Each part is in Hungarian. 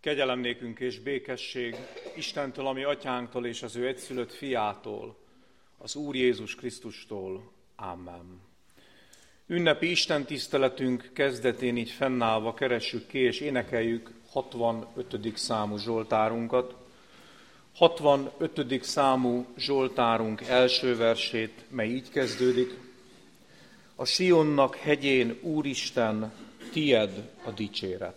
Kegyelem nékünk és békesség Istentől, ami atyánktól és az ő egyszülött fiától, az Úr Jézus Krisztustól. Amen. Ünnepi istentiszteletünk kezdetén így fennállva keressük ki és énekeljük 65. számú zsoltárunkat. 65. számú zsoltárunk első versét, mely így kezdődik. A Sionnak hegyén, Úristen, tied a dicséret.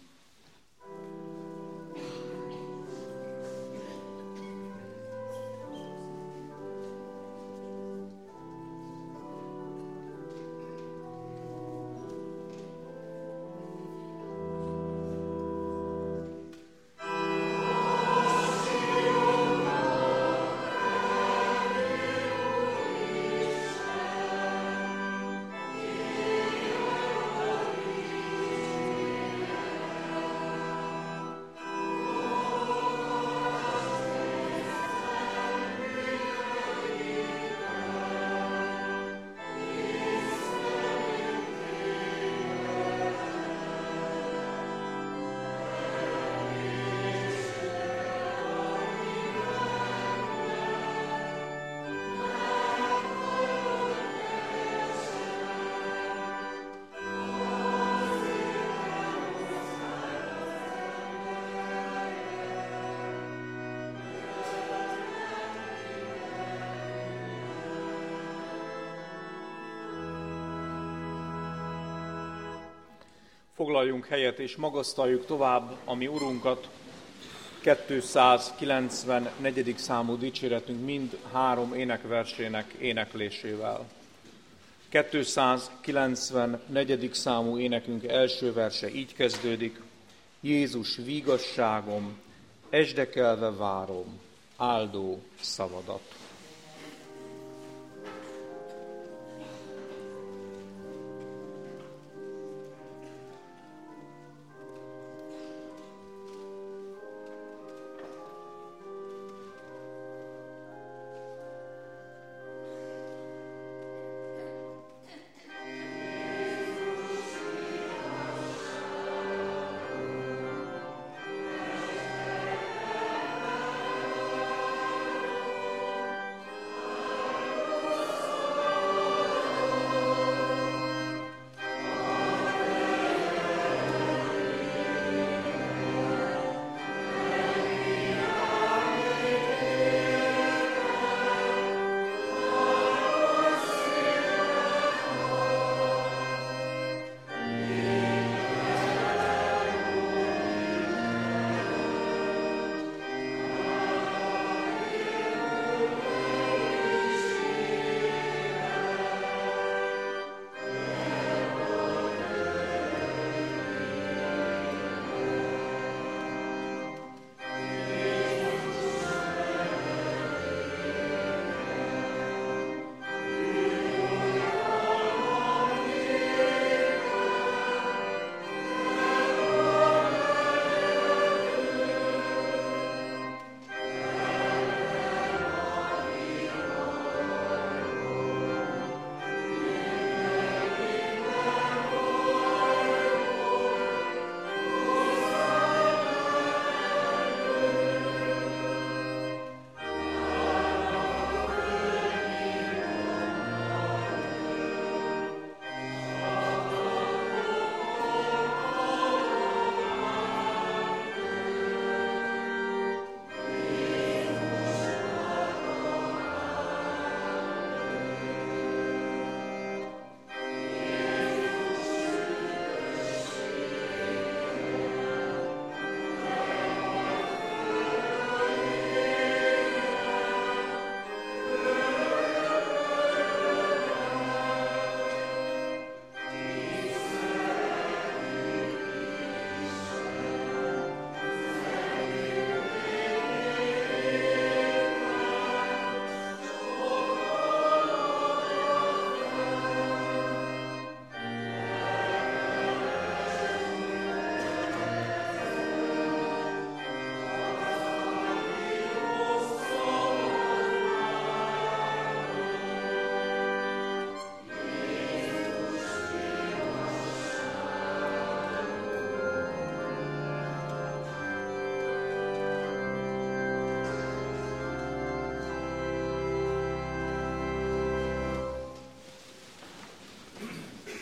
Foglaljunk helyet és magasztaljuk tovább a mi Urunkat, 294. számú dicséretünk mind 3 énekversének éneklésével. 294. számú énekünk első verse így kezdődik. Jézus vígasságom, esdekelve várom, áldó szavadat.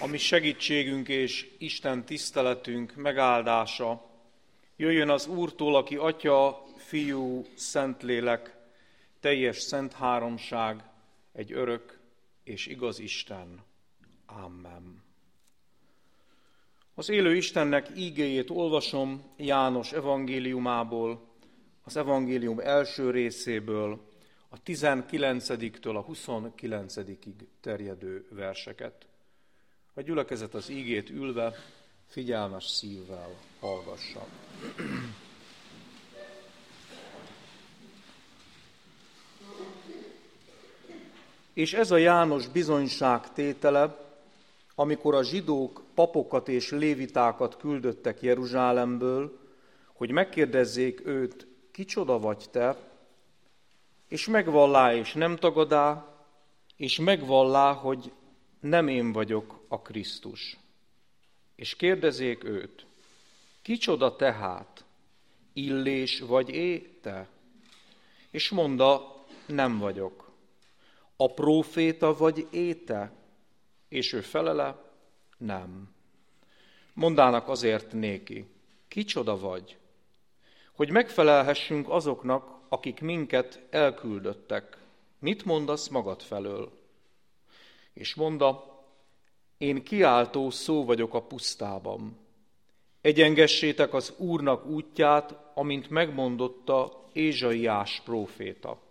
mi segítségünk és Isten tiszteletünk megáldása jöjjön az Úrtól, aki Atya, Fiú, Szentlélek, teljes szent háromság, egy örök és igaz Isten. Amen. Az élő Istennek ígéjét olvasom János evangéliumából, az evangélium első részéből, a 19-től a 29-ig terjedő verseket. A gyülekezet az ígét ülve, figyelmes szívvel hallgassa. És ez a János bizonyságtétele, amikor a zsidók papokat és lévitákat küldöttek Jeruzsálemből, hogy megkérdezzék őt, kicsoda vagy te, és megvallá és nem tagadá, és megvallá, hogy nem én vagyok a Krisztus. És kérdezzék őt, kicsoda tehát, Illés vagy te? És mondta, nem vagyok. A próféta vagy te? És ő felele, nem. Mondának azért néki, kicsoda vagy? Hogy megfelelhessünk azoknak, akik minket elküldöttek. Mit mondasz magad felől? És mondta, én kiáltó szó vagyok a pusztában. Egyengessétek az Úrnak útját, amint megmondotta Ézsaiás próféta.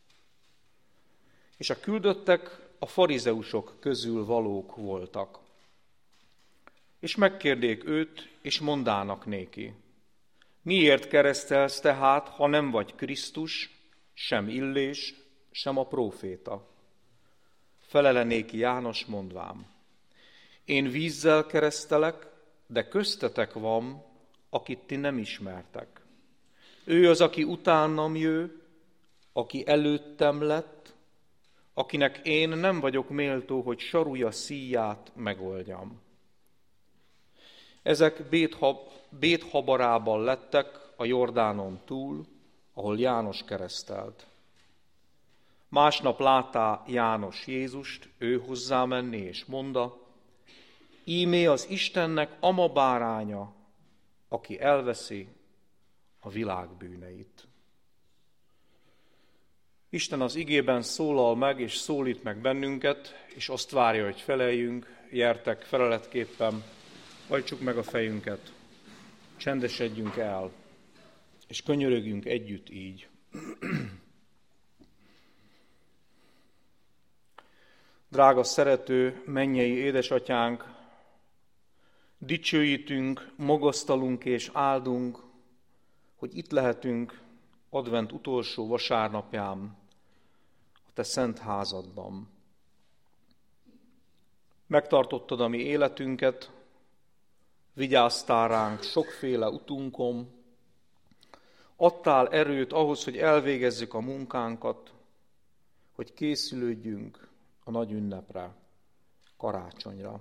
És a küldöttek a farizeusok közül valók voltak. És megkérdék őt, és mondának néki, miért keresztelsz tehát, ha nem vagy Krisztus, sem Illés, sem a próféta? Felele néki János mondvám, én vízzel keresztelek, de köztetek van, akit ti nem ismertek. Ő az, aki utánam jő, aki előttem lett, akinek én nem vagyok méltó, hogy sarúja szíját megoldjam. Ezek Béthabarában lettek a Jordánon túl, ahol János keresztelt. Másnap látá János Jézust, ő hozzá menni, és mondta, íme az Istennek ama báránya, aki elveszi a világ bűneit. Isten az igében szólal meg, és szólít meg bennünket, és azt várja, hogy feleljünk, gyertek feleletképpen, hajtsuk meg a fejünket, csendesedjünk el, és könyörögjünk együtt így. Drága, szerető, mennyei édesatyánk, dicsőítünk, magasztalunk és áldunk, hogy itt lehetünk advent utolsó vasárnapján a te szent házadban. Megtartottad a mi életünket, vigyáztál ránk sokféle utunkon, adtál erőt ahhoz, hogy elvégezzük a munkánkat, hogy készülődjünk a nagy ünnepre, karácsonyra.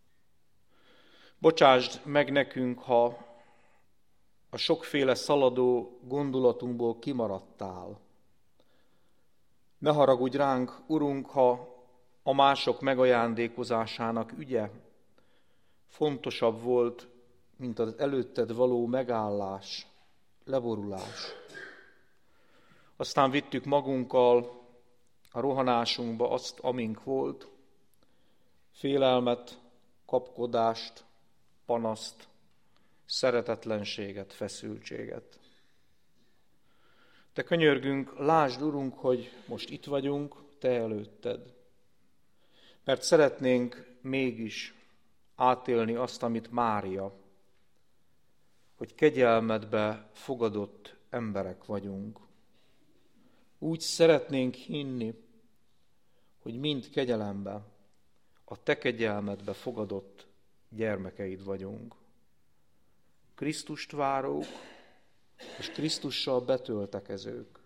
Bocsásd meg nekünk, ha a sokféle szaladó gondolatunkból kimaradtál. Ne haragudj ránk, Urunk, ha a mások megajándékozásának ügye fontosabb volt, mint az előtted való megállás, leborulás. Aztán vittük magunkkal a rohanásunkba azt, amink volt, félelmet, kapkodást, panaszt, szeretetlenséget, feszültséget. De könyörgünk, lásd, Urunk, hogy most itt vagyunk, te előtted. Mert szeretnénk mégis átélni azt, amit Mária, hogy kegyelmedbe fogadott emberek vagyunk. Úgy szeretnénk hinni, hogy mind kegyelembe, a te kegyelmedbe fogadott gyermekeid vagyunk. Krisztust várók, és Krisztussal betöltekezők.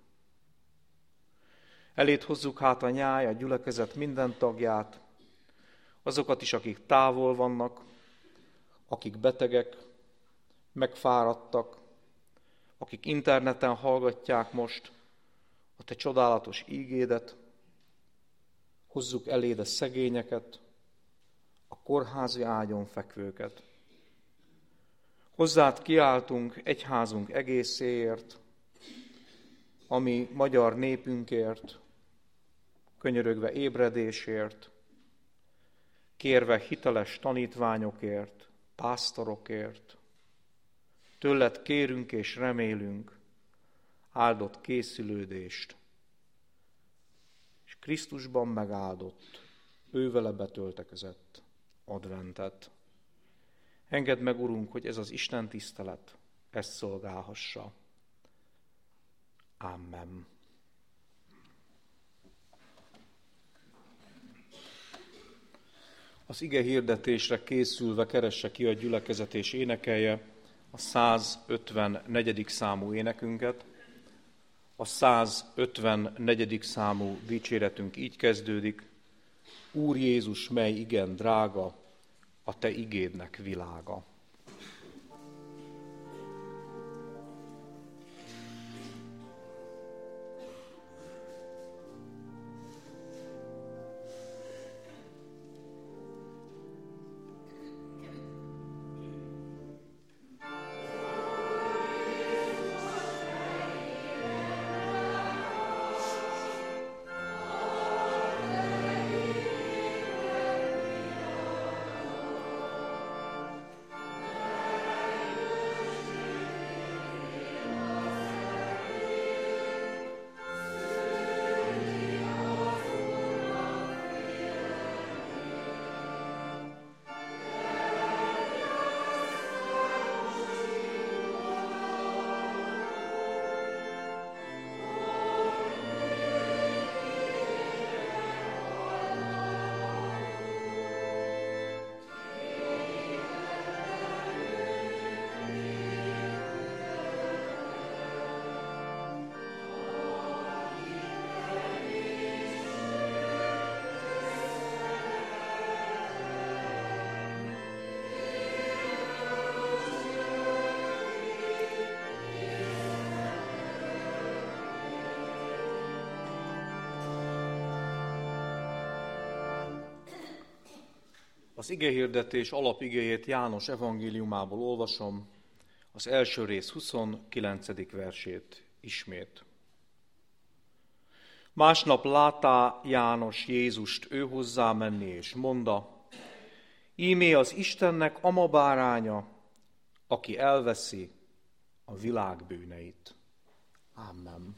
Eléd hozzuk hát a nyáj, a gyülekezet minden tagját, azokat is, akik távol vannak, akik betegek, megfáradtak, akik interneten hallgatják most a te csodálatos ígédet, hozzuk eléd a szegényeket, a kórházi ágyon fekvőket. Hozzád kiáltunk egyházunk egészéért, ami magyar népünkért, könyörögve ébredésért, kérve hiteles tanítványokért, pásztorokért. Tőled kérünk és remélünk áldott készülődést, és Krisztusban megáldott, ővele betöltekezett adventet. Engedd meg, Urunk, hogy ez az Isten tisztelet ezt szolgálhassa. Amen. Az ige hirdetésre készülve keresse ki a gyülekezet és énekelje a 154. számú énekünket. A 154. számú dicséretünk így kezdődik: Úr Jézus, mely igen drága, a te igédnek világa. Az igehirdetés alapigéjét János evangéliumából olvasom, az első rész 29. versét ismét. Másnap látá János Jézust őhozzá menni, és mondta: Íme az Istennek ama báránya, aki elveszi a világ bűneit. Amen.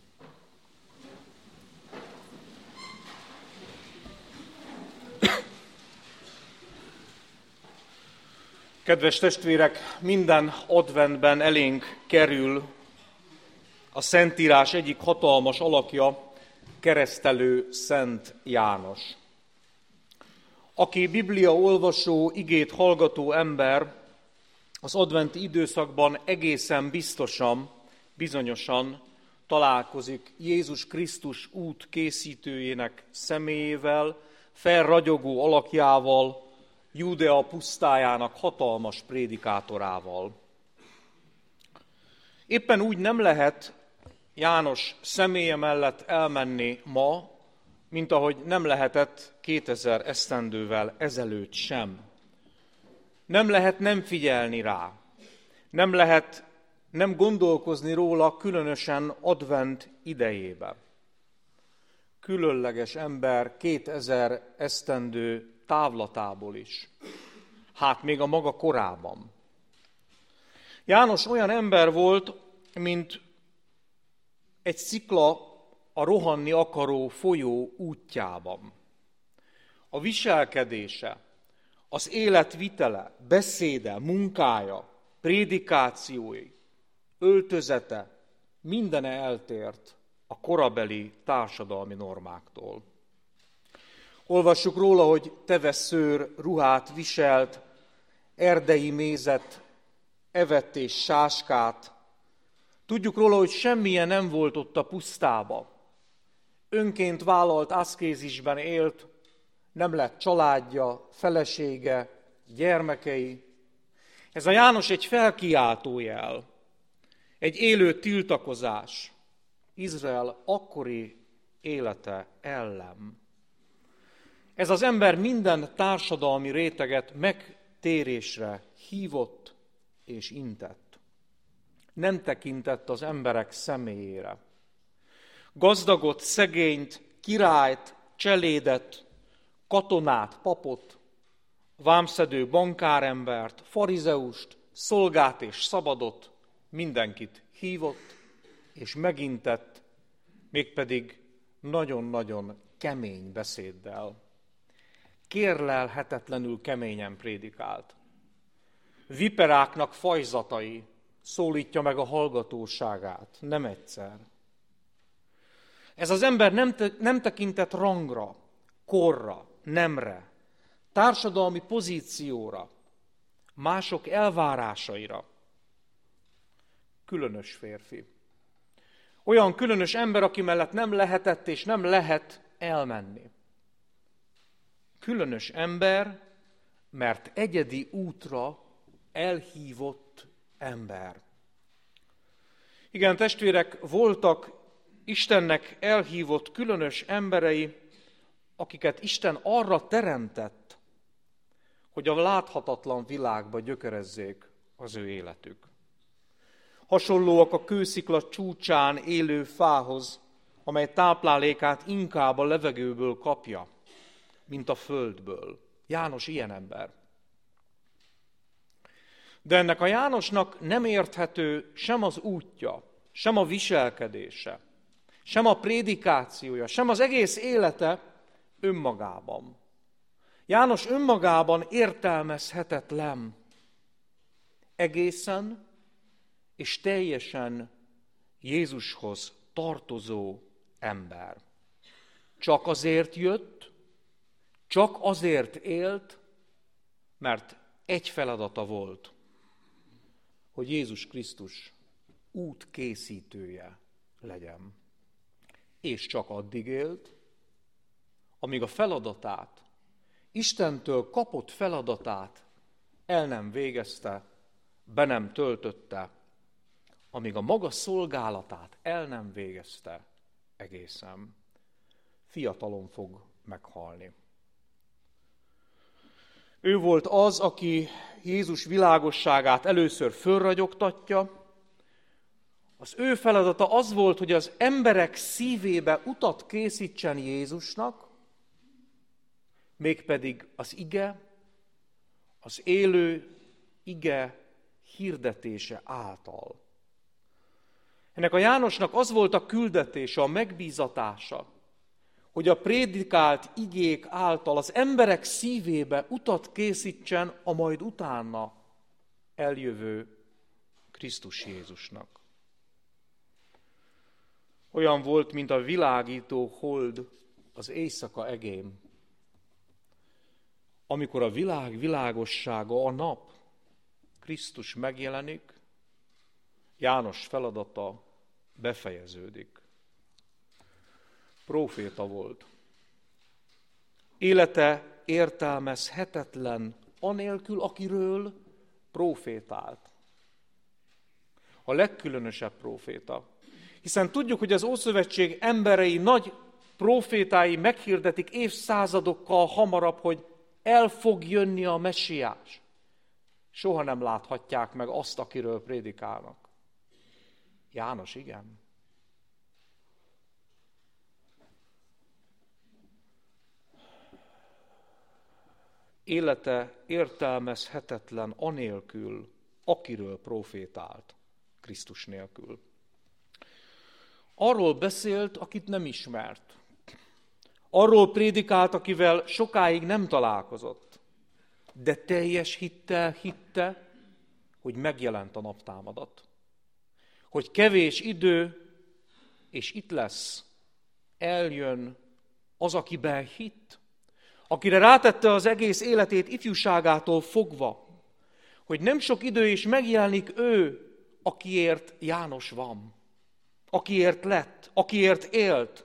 Kedves testvérek, minden adventben elénk kerül a Szentírás egyik hatalmas alakja, keresztelő Szent János. Aki Biblia olvasó, igét hallgató ember, az adventi időszakban egészen bizonyosan találkozik Jézus Krisztus út készítőjének személyével, felragyogó alakjával, Júdea pusztájának hatalmas prédikátorával. Éppen úgy nem lehet János személye mellett elmenni ma, mint ahogy nem lehetett 2000 esztendővel ezelőtt sem. Nem lehet nem figyelni rá, nem lehet nem gondolkozni róla, különösen advent idejében. Különleges ember 2000 esztendő távlatából is, hát még a maga korában. János olyan ember volt, mint egy szikla a rohanni akaró folyó útjában. A viselkedése, az életvitele, beszéde, munkája, prédikációi, öltözete, mindene eltért a korabeli társadalmi normáktól. Olvassuk róla, hogy tevesszőr ruhát viselt, erdei mézet evett és sáskát. Tudjuk róla, hogy semmilyen nem volt ott a pusztába. Önként vállalt aszkézisben élt, nem lett családja, felesége, gyermekei. Ez a János egy felkiáltójel, egy élő tiltakozás Izrael akkori élete ellen. Ez az ember minden társadalmi réteget megtérésre hívott és intett. Nem tekintett az emberek személyére. Gazdagot, szegényt, királyt, cselédet, katonát, papot, vámszedő bankárembert, farizeust, szolgát és szabadot, mindenkit hívott és megintett, mégpedig nagyon-nagyon kemény beszéddel. Kérlelhetetlenül keményen prédikált. Viperáknak fajzatai szólítja meg a hallgatóságát, nem egyszer. Ez az ember nem tekintett rangra, korra, nemre, társadalmi pozícióra, mások elvárásaira. Különös férfi. Olyan különös ember, aki mellett nem lehetett és nem lehet elmenni. Különös ember, mert egyedi útra elhívott ember. Igen, testvérek, voltak Istennek elhívott különös emberei, akiket Isten arra teremtett, hogy a láthatatlan világba gyökerezzék az ő életük. Hasonlóak a kőszikla csúcsán élő fához, amely táplálékát inkább a levegőből kapja, mint a földből. János ilyen ember. De ennek a Jánosnak nem érthető sem az útja, sem a viselkedése, sem a prédikációja, sem az egész élete önmagában. János önmagában értelmezhetetlen, egészen és teljesen Jézushoz tartozó ember. Csak azért jött, csak azért élt, mert egy feladata volt, hogy Jézus Krisztus útkészítője legyen. És csak addig élt, amíg a feladatát, Istentől kapott feladatát el nem végezte, be nem töltötte, amíg a maga szolgálatát el nem végezte egészen. Fiatalon fog meghalni. Ő volt az, aki Jézus világosságát először fölragyogtatja. Az ő feladata az volt, hogy az emberek szívébe utat készítsen Jézusnak, mégpedig az ige, az élő ige hirdetése által. Ennek a Jánosnak az volt a küldetése, a megbízatása, hogy a prédikált igék által az emberek szívébe utat készítsen a majd utána eljövő Krisztus Jézusnak. Olyan volt, mint a világító hold az éjszaka egén. Amikor a világ világossága, a nap, Krisztus megjelenik, János feladata befejeződik. Próféta volt. Élete értelmezhetetlen, anélkül, akiről prófétált. A legkülönösebb próféta. Hiszen tudjuk, hogy az Ószövetség emberei, nagy prófétái meghirdetik évszázadokkal hamarabb, hogy el fog jönni a Messiás. Soha nem láthatják meg azt, akiről prédikálnak. János igen. Élete értelmezhetetlen anélkül, akiről profétált, Krisztus nélkül. Arról beszélt, akit nem ismert. Arról prédikált, akivel sokáig nem találkozott. De teljes hittel hitte, hogy megjelent a naptámadat. Hogy kevés idő, és itt lesz, eljön az, akiben hitt. Akire rátette az egész életét ifjúságától fogva, hogy nem sok idő is megjelenik ő, akiért János van, akiért lett, akiért élt,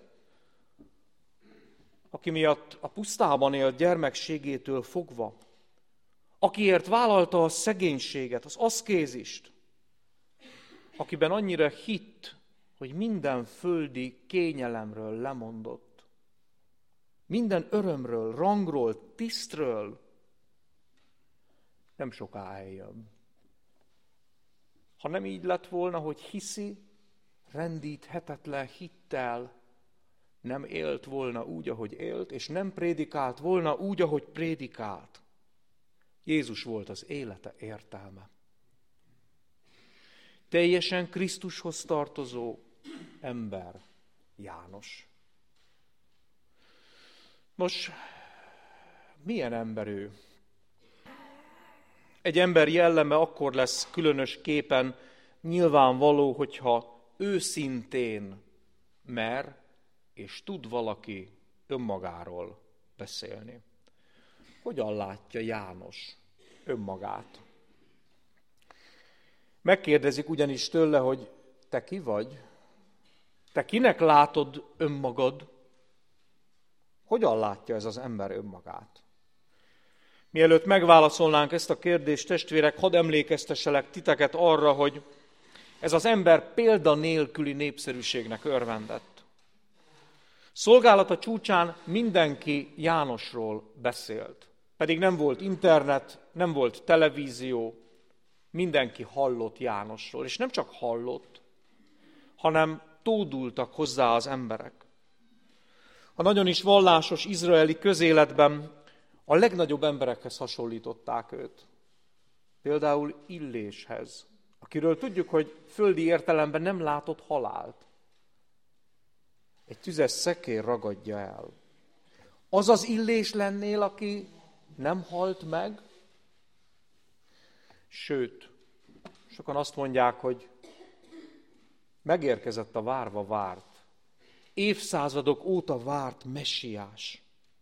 aki miatt a pusztában élt gyermekségétől fogva, akiért vállalta a szegénységet, az aszkézist, akiben annyira hitt, hogy minden földi kényelemről lemondott. minden örömről, rangról, tisztről nem soká eljön. Ha nem így lett volna, hogy hiszi, rendíthetetlen hittel nem élt volna úgy, ahogy élt, és nem prédikált volna úgy, ahogy prédikált. Jézus volt az élete értelme. Teljesen Krisztushoz tartozó ember János. Nos, milyen ember ő? Egy ember jelleme akkor lesz különösképpen nyilvánvaló, hogyha őszintén mer és tud valaki önmagáról beszélni. Hogyan látja János önmagát? Megkérdezik ugyanis tőle, hogy te ki vagy? Te kinek látod önmagad? Hogyan látja ez az ember önmagát? Mielőtt megválaszolnánk ezt a kérdést, testvérek, hadd emlékeztesselek titeket arra, hogy ez az ember példa nélküli népszerűségnek örvendett. Szolgálata csúcsán mindenki Jánosról beszélt. Pedig nem volt internet, nem volt televízió, mindenki hallott Jánosról. És nem csak hallott, hanem tódultak hozzá az emberek. A nagyon is vallásos izraeli közéletben a legnagyobb emberekhez hasonlították őt. Például Illéshez, akiről tudjuk, hogy földi értelemben nem látott halált. Egy tüzes szekér ragadja el. Az az Illés lennél, aki nem halt meg? Sőt, sokan azt mondják, hogy megérkezett a várva várt, évszázadok óta várt messiás.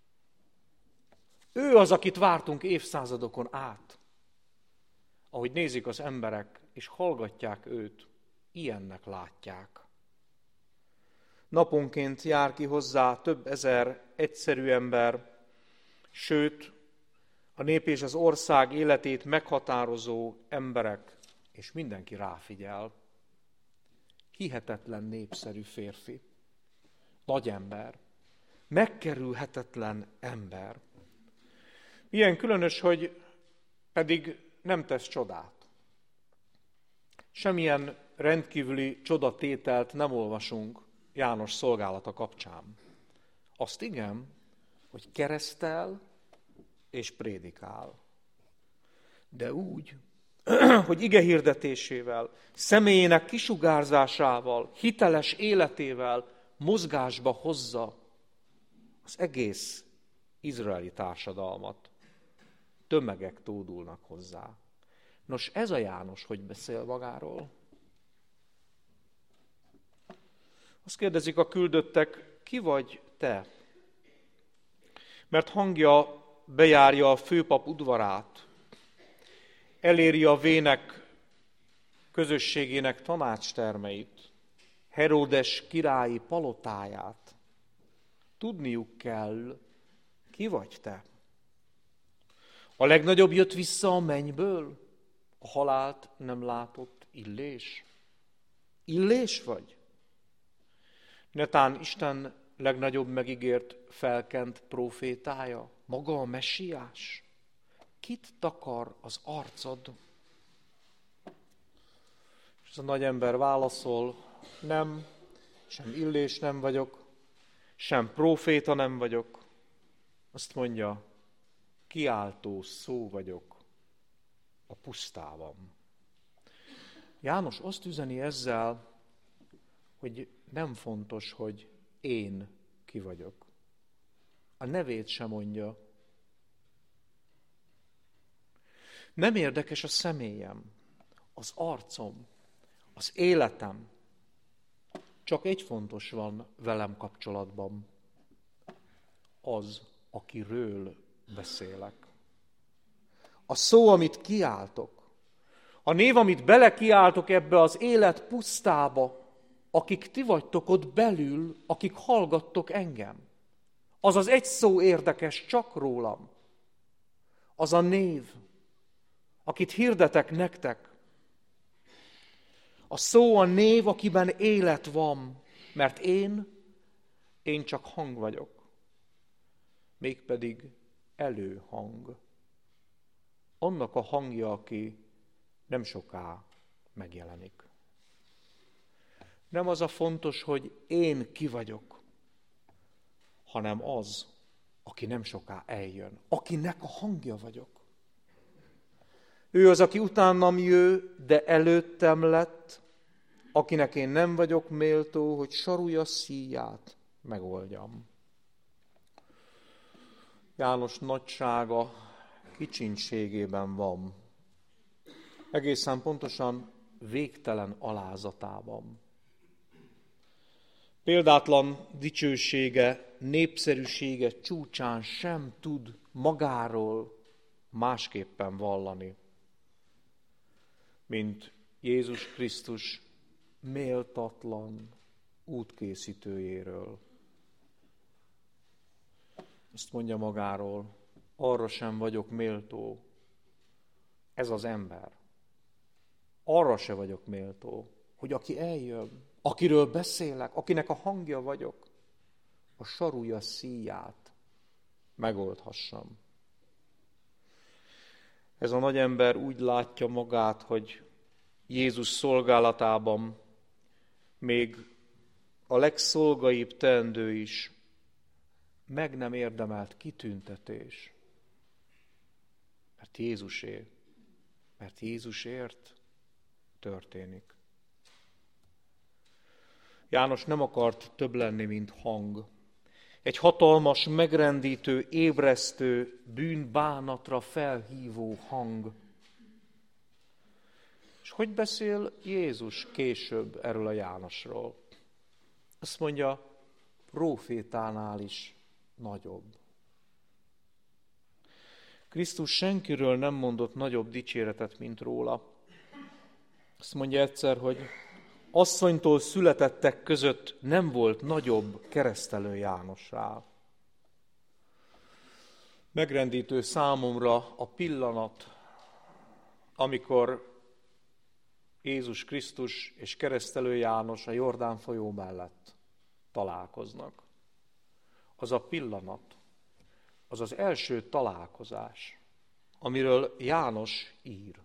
Ő az, akit vártunk évszázadokon át. Ahogy nézik az emberek, és hallgatják őt, ilyennek látják. Naponként jár ki hozzá több ezer egyszerű ember, sőt, a nép és az ország életét meghatározó emberek, és mindenki ráfigyel. Hihetetlen népszerű férfi, nagy ember, megkerülhetetlen ember. Milyen különös, hogy pedig nem tesz csodát. Semmilyen rendkívüli csodatételt nem olvasunk János szolgálata kapcsán. Azt igen, hogy keresztel és prédikál. De úgy, hogy igehirdetésével, személyének kisugárzásával, hiteles életével mozgásba hozza az egész izraeli társadalmat. Tömegek tódulnak hozzá. Nos, ez a János, hogy beszél magáról? Azt kérdezik a küldöttek, ki vagy te? Mert hangja bejárja a főpap udvarát, eléri a vének közösségének tanácstermeit, Heródes királyi palotáját. Tudniuk kell, ki vagy te? A legnagyobb jött vissza a mennyből, a halált nem látott Illés. Illés vagy? Netán Isten legnagyobb megígért felkent prófétája, maga a messiás? Kit takar az arcod? És ez a nagy ember válaszol, nem, sem Illés nem vagyok, sem próféta nem vagyok. Azt mondja, kiáltó szó vagyok a pusztában. János azt üzeni ezzel, hogy nem fontos, hogy én ki vagyok. A nevét sem mondja. Nem érdekes a személyem, az arcom, az életem. Csak egy fontos van velem kapcsolatban. Az, akiről beszélek. A szó, amit kiáltok. A név, amit belekiáltok ebbe az élet pusztába, akik ti vagytok ott belül, akik hallgattok engem. Az az egy szó érdekes csak rólam. Az a név, akit hirdetek nektek. A szó a név, akiben élet van, mert én csak hang vagyok. mégpedig előhang. Annak a hangja, aki nem soká megjelenik. Nem az a fontos, hogy én ki vagyok, hanem az, aki nem soká eljön, akinek a hangja vagyok. Ő az, aki utánam jő, de előttem lett, akinek én nem vagyok méltó, hogy sarúja szíját megoldjam. János nagysága kicsinségében van, egészen pontosan végtelen alázatában. Példátlan dicsősége, népszerűsége csúcsán sem tud magáról másképpen vallani, mint Jézus Krisztus méltatlan útkészítőjéről. Azt mondja magáról, arra sem vagyok méltó, ez az ember. Arra se vagyok méltó, hogy aki eljön, akiről beszélek, akinek a hangja vagyok, a sarúja szíját megoldhassam. Ez a nagy ember úgy látja magát, hogy Jézus szolgálatában még a legszolgaibb teendő is meg nem érdemelt kitüntetés. Mert Jézusé, mert Jézusért történik. János nem akart több lenni, mint hang. Egy hatalmas, megrendítő, ébresztő, bűnbánatra felhívó hang. És hogy beszél Jézus később erről a Jánosról? Azt mondja, prófétánál is nagyobb. Krisztus senkiről nem mondott nagyobb dicséretet, mint róla. Azt mondja egyszer, hogy asszonytól születettek között nem volt nagyobb keresztelő Jánosnál. Megrendítő számomra a pillanat, amikor Jézus Krisztus és keresztelő János a Jordán folyó mellett találkoznak. Az a pillanat, az az első találkozás, amiről János ír.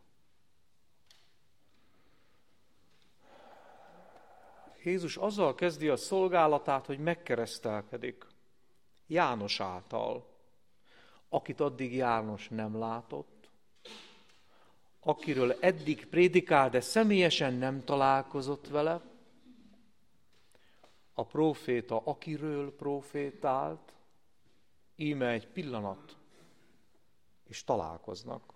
Jézus azzal kezdi a szolgálatát, hogy megkeresztelkedik János által, akit addig János nem látott, akiről eddig prédikál, de személyesen nem találkozott vele, a próféta, akiről prófétált, íme egy pillanat, és találkoznak.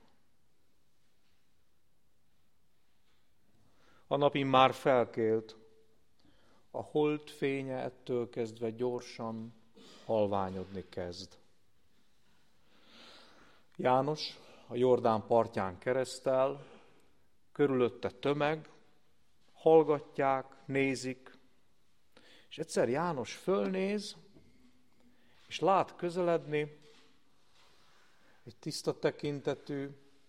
A nap immár felkélt, a hold fénye ettől kezdve gyorsan halványodni kezd. János a Jordán partján keresztel, körülötte tömeg, hallgatják, nézik, és egyszer János fölnéz, és lát közeledni egy tiszta tekintetű,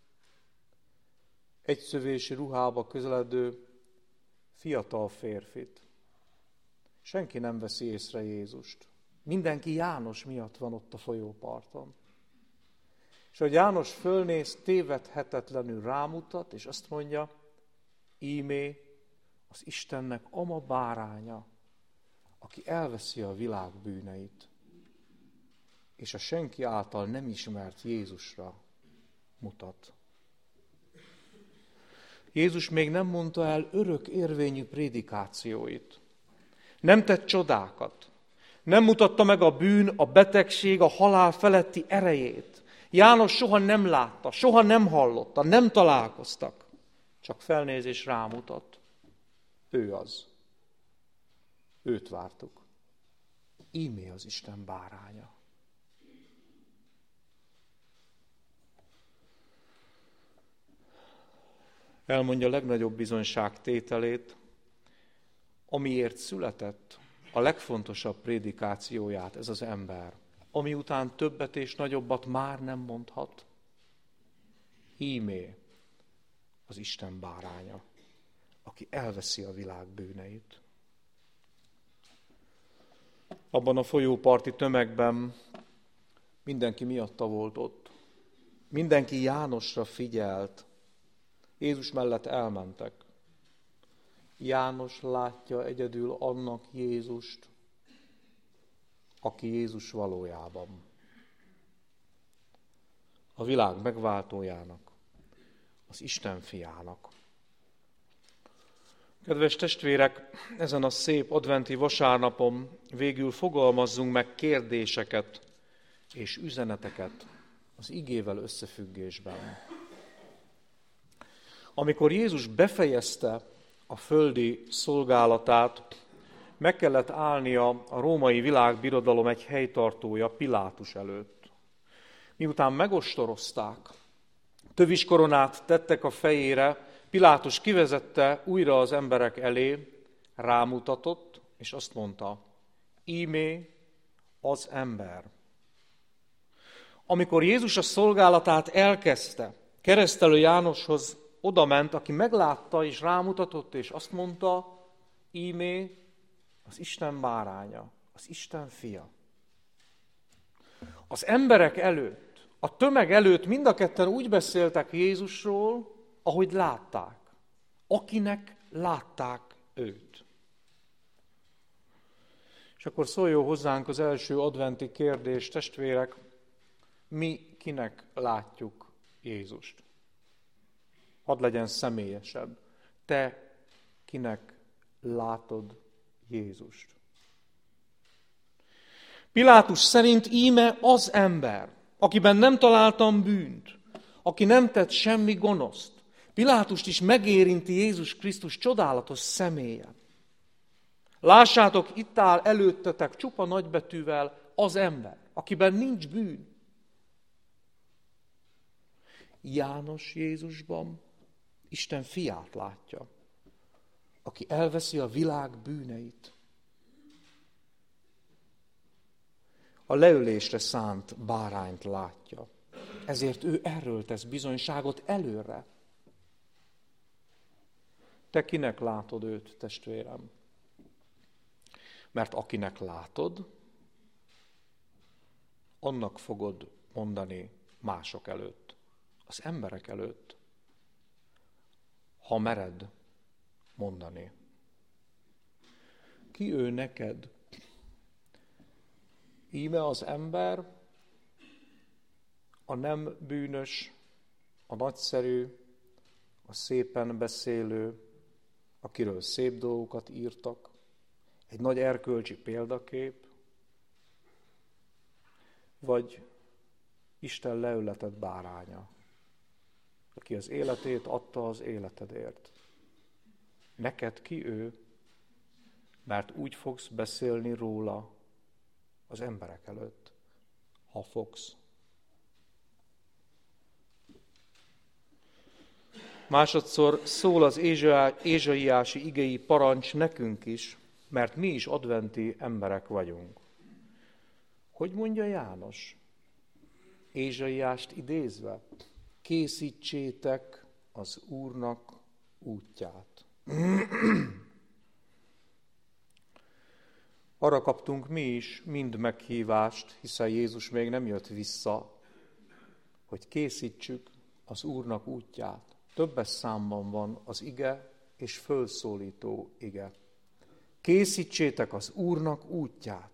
egyszövési ruhába közeledő fiatal férfit. Senki nem veszi észre Jézust. Mindenki János miatt van ott a folyóparton. És hogy János fölnéz, tévedhetetlenül rámutat, és azt mondja, íme az Istennek ama báránya, aki elveszi a világ bűneit, és a senki által nem ismert Jézusra mutat. Jézus még nem mondta el örök érvényű prédikációit. Nem tett csodákat. Nem mutatta meg a bűn, a betegség, a halál feletti erejét. János soha nem látta, soha nem hallotta, nem találkoztak. Csak felnéz és rámutat. Ő az. Őt vártuk. Ímé az Isten báránya. Elmondja a legnagyobb bizonyság tételét, amiért született a legfontosabb prédikációját ez az ember, ami után többet és nagyobbat már nem mondhat. Ímé az Isten báránya, aki elveszi a világ bűneit. Abban a folyóparti tömegben Mindenki miatta volt ott. Mindenki Jánosra figyelt. Jézus mellett elmentek. János látja egyedül annak Jézust, aki Jézus valójában. A világ megváltójának, az Isten fiának. Kedves testvérek, ezen a szép adventi vasárnapon végül fogalmazzunk meg kérdéseket és üzeneteket az igével összefüggésben. Amikor Jézus befejezte a földi szolgálatát, meg kellett állnia a római világbirodalom egy helytartója Pilátus előtt. Miután megostorozták, töviskoronát tettek a fejére, Pilátus kivezette újra az emberek elé, rámutatott, és azt mondta, íme az ember. Amikor Jézus a szolgálatát elkezdte, Keresztelő Jánoshoz odament, aki meglátta és rámutatott, és azt mondta, íme az Isten báránya, az Isten fia. Az emberek előtt, a tömeg előtt mind a ketten úgy beszéltek Jézusról, ahogy látták, akinek látták őt. És akkor szóljon hozzánk az első adventi kérdés, testvérek, mi kinek látjuk Jézust? Hadd legyen személyesebb. Te kinek látod Jézust? Pilátus szerint íme az ember, akiben nem találtam bűnt, aki nem tett semmi gonoszt. Pilátust is megérinti Jézus Krisztus csodálatos személye. Lássátok, itt áll előttetek csupa nagybetűvel az ember, akiben nincs bűn. János Jézusban Isten fiát látja, aki elveszi a világ bűneit. A leölésre szánt bárányt látja. Ezért ő erről tesz bizonyságot előre. Te kinek látod őt, testvérem? Mert akinek látod, annak fogod mondani mások előtt, az emberek előtt, ha mered mondani. Ki ő neked? Íme az ember, a nem bűnös, a nagyszerű, a szépen beszélő, akiről szép dolgokat írtak, egy nagy erkölcsi példakép, vagy Isten leületett báránya, aki az életét adta az életedért. Neked ki ő, mert úgy fogsz beszélni róla az emberek előtt, ha fogsz. Másodszor szól az ézsaiási igei parancs nekünk is, mert mi is adventi emberek vagyunk. Hogy mondja János? Ézsaiást idézve, készítsétek az Úrnak útját. Arra kaptunk mi is mind meghívást, hiszen Jézus még nem jött vissza, hogy készítsük az Úrnak útját. Többes számban van az ige és fölszólító ige. Készítsétek az Úrnak útját.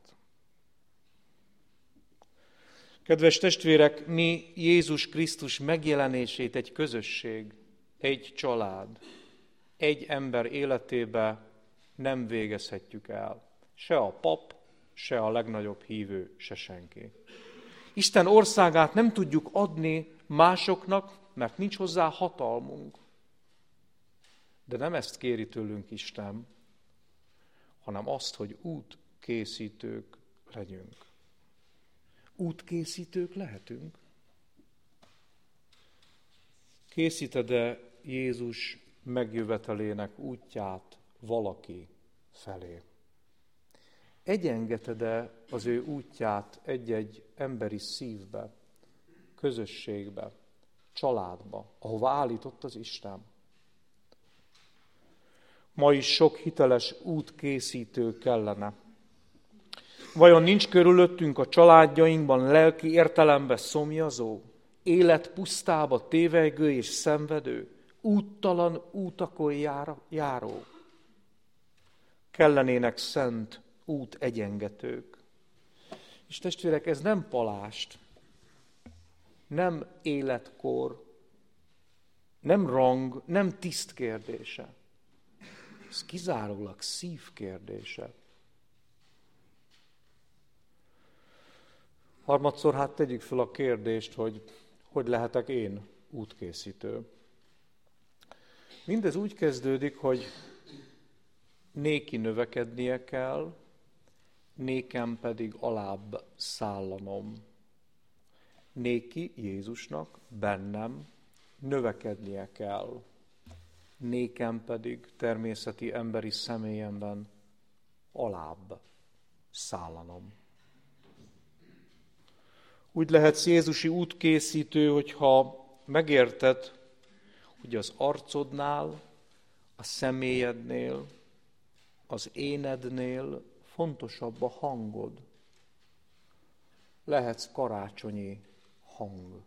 Kedves testvérek, mi Jézus Krisztus megjelenését egy közösség, egy család, egy ember életébe nem végezhetjük el. Se a pap, se a legnagyobb hívő, se senki. Isten országát nem tudjuk adni másoknak, mert nincs hozzá hatalmunk. De nem ezt kéri tőlünk Isten, hanem azt, hogy útkészítők legyünk. Útkészítők lehetünk. Készíted-e Jézus megjövetelének útját valaki felé? Egyengeted-e az ő útját egy-egy emberi szívbe, közösségbe, családba, ahova állított az Isten? Ma is sok hiteles útkészítő kellene. Vajon nincs körülöttünk a családjainkban lelki értelemben szomjazó, élet pusztába tévegő és szenvedő, úttalan útakon járó? Kellenének szent út egyengetők. És testvérek, ez nem palást, nem életkor, nem rang, nem tiszt kérdése. Ez kizárólag szív kérdése. Harmadszor hát tegyük fel a kérdést, hogy lehetek én útkészítő. Mindez úgy kezdődik, hogy néki növekednie kell, nékem pedig alább szállanom. Néki Jézusnak, bennem növekednie kell, nékem pedig természeti emberi személyemben alább szállanom. Úgy lehetsz Jézusi útkészítő, hogyha megérted, hogy az arcodnál, a személyednél, az énednél fontosabb a hangod. Lehetsz karácsonyi hang.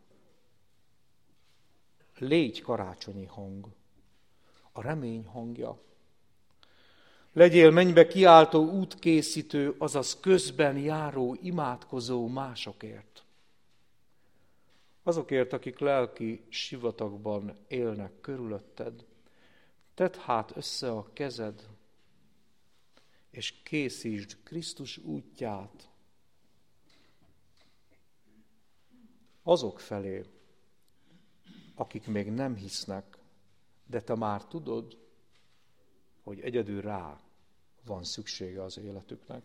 Légy karácsonyi hang, a remény hangja. Legyél mennybe kiáltó útkészítő, azaz közben járó, imádkozó másokért. Azokért, akik lelki sivatagban élnek körülötted. Tedd hát össze a kezed, és készítsd Krisztus útját azok felé, akik még nem hisznek, de te már tudod, hogy egyedül rá van szüksége az életüknek.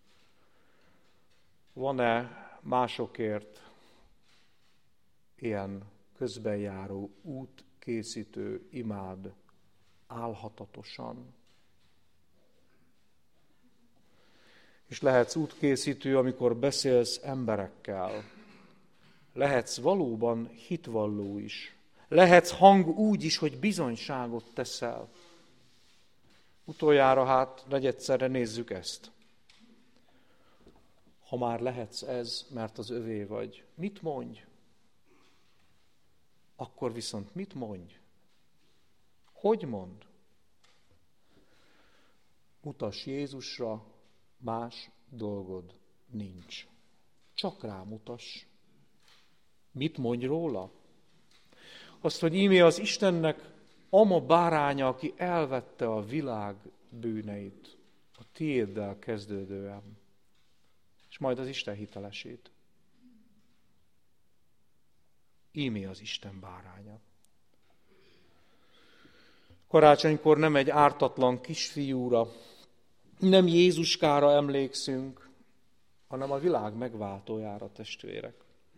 Van-e másokért ilyen közbenjáró, útkészítő imád álhatatosan? És lehetsz útkészítő, amikor beszélsz emberekkel. Lehetsz valóban hitvalló is. Lehetsz hang úgy is, hogy bizonyságot teszel. Utoljára hát negyedszerre nézzük ezt. Ha már lehetsz ez, mert az övé vagy, mit mondj? Akkor viszont mit mondj? Hogy mond? Mutass Jézusra, más dolgod nincs. Csak rámutass. Mit mondj róla? Azt, hogy íme az Istennek ama báránya, aki elvette a világ bűneit, a tiéddel kezdődően, és majd az Isten hitelesít. Íme az Isten báránya. Karácsonykor nem egy ártatlan kisfiúra, nem Jézuskára emlékszünk, hanem a világ megváltójára, testvérek,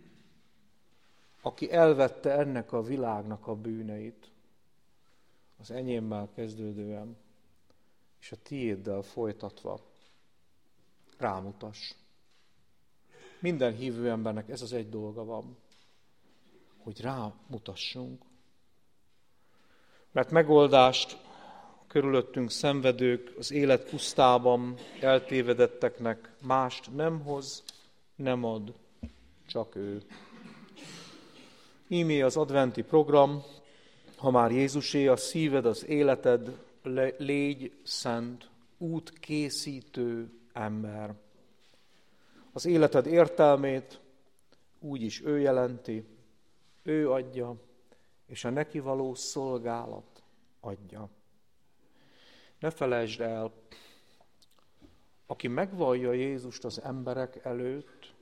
aki elvette ennek a világnak a bűneit, az enyémmel kezdődően, és a tiéddel folytatva. Rámutass. Minden hívő embernek ez az egy dolga van, hogy rámutassunk. Mert megoldást körülöttünk szenvedők, az élet pusztában eltévedetteknek mást nem hoz, nem ad, csak ő. Ímé az adventi program, ha már Jézusé a szíved, az életed, légy szent, útkészítő ember. Az életed értelmét úgyis ő jelenti, ő adja, és a neki való szolgálat adja. Ne felejtsd el, aki megvallja Jézust az emberek előtt,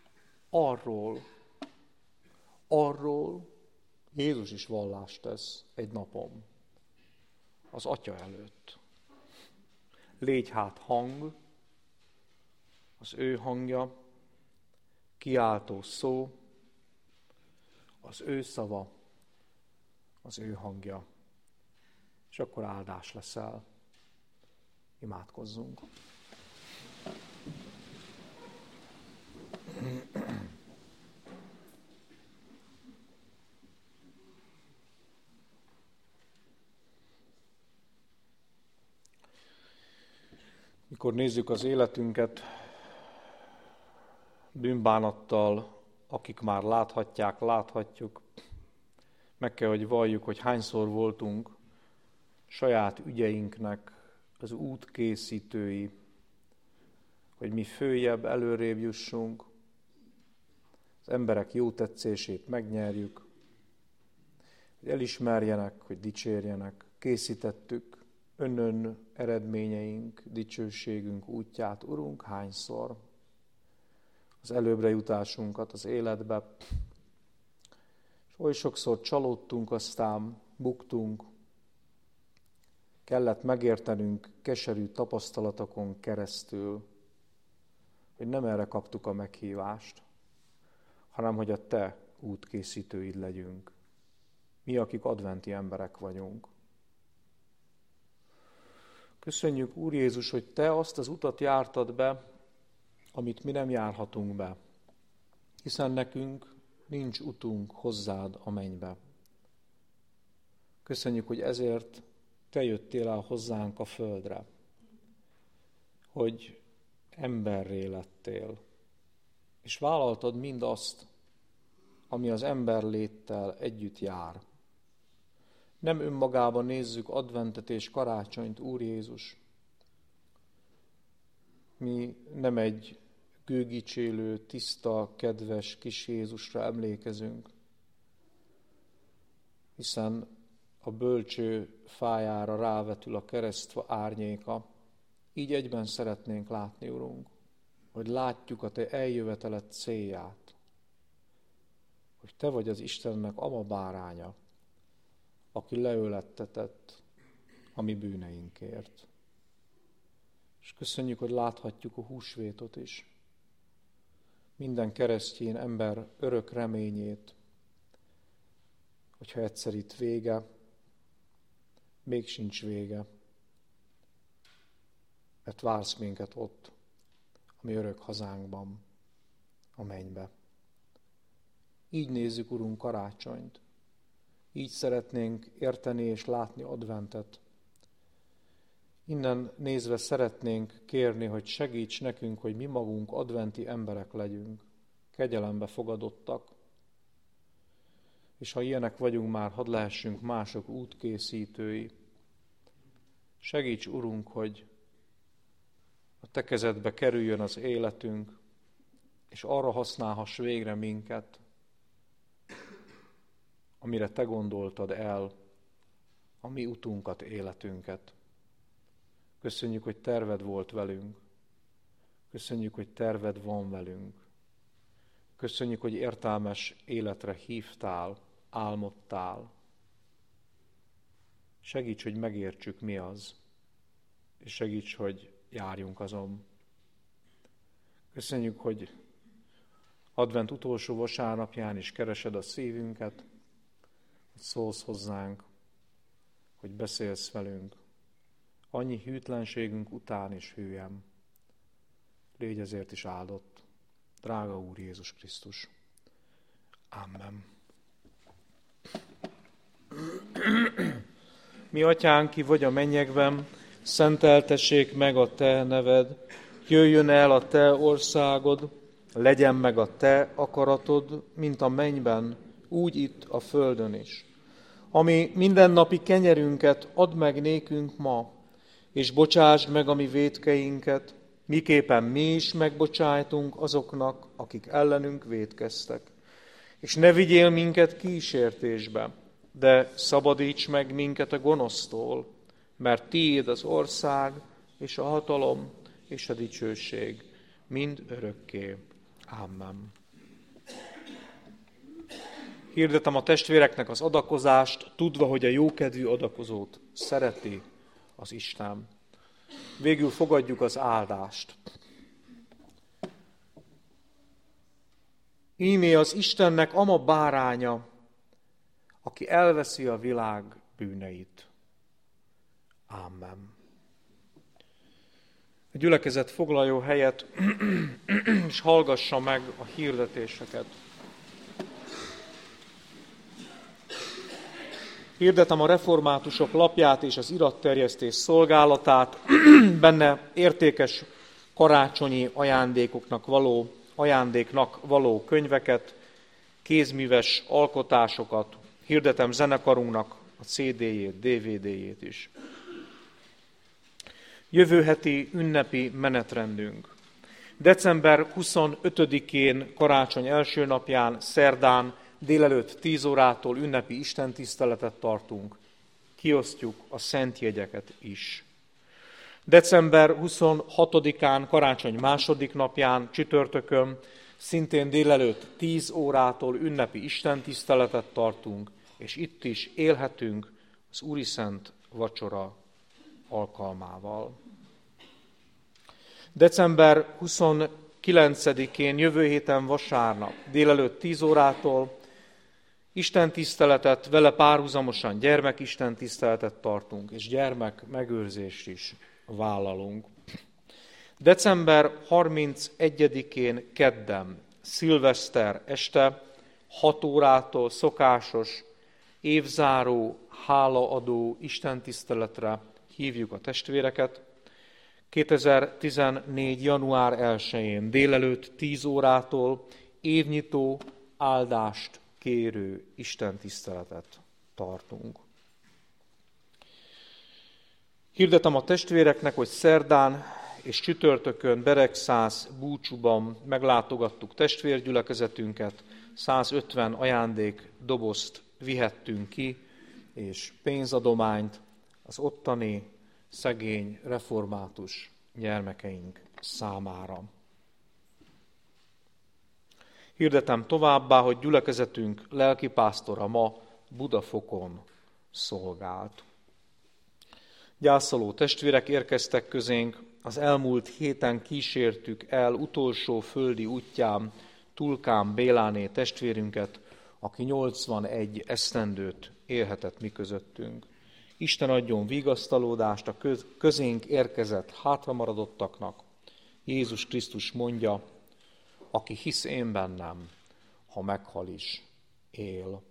arról Jézus is vallást tesz egy napon, az Atya előtt. Légy hát hang, az ő hangja, kiáltó szó, az ő szava, az ő hangja. És akkor áldás leszel. Imádkozzunk. Mikor nézzük az életünket, bűnbánattal, akik már láthatják, láthatjuk. Meg kell, hogy valljuk, hogy hányszor voltunk saját ügyeinknek az útkészítői, hogy mi följebb, előrébb jussunk, az emberek jó tetszését megnyerjük, hogy elismerjenek, hogy dicsérjenek. Készítettük önön eredményeink, dicsőségünk útját, Urunk, hányszor az előbbre jutásunkat az életbe. És oly sokszor csalódtunk, aztán buktunk, kellett megértenünk keserű tapasztalatokon keresztül, hogy nem erre kaptuk a meghívást, hanem hogy a te útkészítőid legyünk. Mi, akik adventi emberek vagyunk. Köszönjük, Úr Jézus, hogy te azt az utat jártad be, amit mi nem járhatunk be, hiszen nekünk nincs utunk hozzád a mennybe. Köszönjük, hogy ezért te jöttél el hozzánk a földre, hogy emberré lettél, és vállaltad mindazt, ami az emberléttel együtt jár. Nem önmagában nézzük adventet és karácsonyt, Úr Jézus. Mi nem egy gőgicsélő, tiszta, kedves kis Jézusra emlékezünk, hiszen a bölcső fájára rávetül a keresztfa árnyéka. Így egyben szeretnénk látni, Urunk, hogy látjuk a te eljöveteled célját, hogy te vagy az Istennek ama báránya, aki leölettetett a mi bűneinkért. És köszönjük, hogy láthatjuk a húsvétot is. Minden keresztény ember örök reményét, hogyha egyszer itt vége, még sincs vége, mert vársz minket ott, a mi örök hazánkban, a mennybe. Így nézzük, Urunk, karácsonyt. Így szeretnénk érteni és látni adventet. Innen nézve szeretnénk kérni, hogy segíts nekünk, hogy mi magunk adventi emberek legyünk, kegyelembe fogadottak, és ha ilyenek vagyunk már, hadd lehessünk mások útkészítői. Segíts, Urunk, hogy a te kezedbe kerüljön az életünk, és arra használhass végre minket, amire te gondoltad el a mi utunkat, életünket. Köszönjük, hogy terved volt velünk. Köszönjük, hogy terved van velünk. Köszönjük, hogy értelmes életre hívtál, álmodtál. Segíts, hogy megértsük, mi az, és segíts, hogy járjunk azon. Köszönjük, hogy advent utolsó vasárnapján is keresed a szívünket, hogy szólsz hozzánk, hogy beszélsz velünk. Annyi hűtlenségünk után is hűen. Légy ezért is áldott, drága Úr Jézus Krisztus. Amen. Mi atyánk, ki vagy a mennyekben, szenteltessék meg a te neved, jöjjön el a te országod, legyen meg a te akaratod, mint a mennyben, úgy itt a földön is. Ami mindennapi kenyerünket add meg nékünk ma, és bocsásd meg a mi vétkeinket, miképpen mi is megbocsájtunk azoknak, akik ellenünk vétkeztek. És ne vigyél minket kísértésbe, de szabadíts meg minket a gonosztól, mert tiéd az ország, és a hatalom, és a dicsőség, mind örökké. Amen. Hirdetem a testvéreknek az adakozást, tudva, hogy a jókedvű adakozót szereti az Isten. Végül fogadjuk az áldást. Íme az Istennek ama báránya, aki elveszi a világ bűneit. Amen. A gyülekezet foglaljon helyet, és hallgassa meg a hirdetéseket. Hirdetem a reformátusok lapját és az iratterjesztés szolgálatát, benne értékes karácsonyi ajándékoknak való ajándéknak való könyveket, kézműves alkotásokat, hirdetem zenekarunknak a CD-jét, DVD-jét is. Jövő heti ünnepi menetrendünk. December 25-én, karácsony első napján, szerdán délelőtt 10 órától ünnepi istentiszteletet tartunk. Kiosztjuk a szent jegyeket is. December 26-án, karácsony második napján, csütörtökön, szintén délelőtt 10 órától ünnepi istentiszteletet tartunk, és itt is élhetünk az Úriszent vacsora alkalmával. December 29-én, jövő héten vasárnap, délelőtt 10 órától istentiszteletet, vele párhuzamosan gyermekistentiszteletet tartunk, és gyermek megőrzést is vállalunk. December 31-én kedden, szilveszter este, 6 órától szokásos évzáró, hálaadó istentiszteletre hívjuk a testvéreket. 2014. január 1-én délelőtt 10 órától évnyitó, áldást kérő istentiszteletet tartunk. Hirdetem a testvéreknek, hogy szerdán és csütörtökön Beregszász búcsúban meglátogattuk testvérgyülekezetünket, 150 ajándékdobozt vihettünk ki, és pénzadományt az ottani szegény református gyermekeink számára. Hirdetem továbbá, hogy gyülekezetünk lelkipásztora ma Budafokon szolgált. Gyászoló testvérek érkeztek közénk, az elmúlt héten kísértük el utolsó földi útján Tulkán Béláné testvérünket, aki 81 esztendőt élhetett mi közöttünk. Isten adjon vigasztalódást a közénk érkezett hátramaradottaknak. Jézus Krisztus mondja, aki hisz én bennem, ha meghal is, él.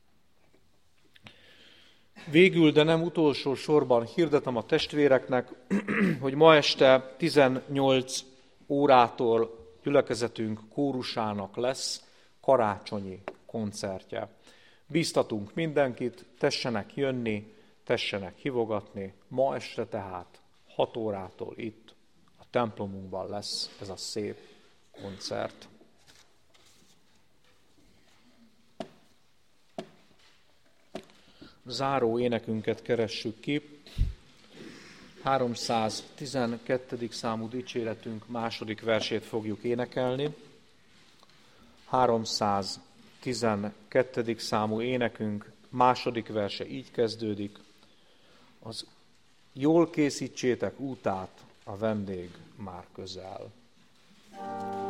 Végül, de nem utolsó sorban hirdetem a testvéreknek, hogy ma este 18 órától gyülekezetünk kórusának lesz karácsonyi koncertje. Bíztatunk mindenkit, tessenek jönni, tessenek hívogatni. Ma este tehát 6 órától itt a templomunkban lesz ez a szép koncert. Záró énekünket keressük ki. 312. számú dicséretünk második versét fogjuk énekelni. 312. számú énekünk második verse így kezdődik. Az jól készítsétek útát, a vendég már közel.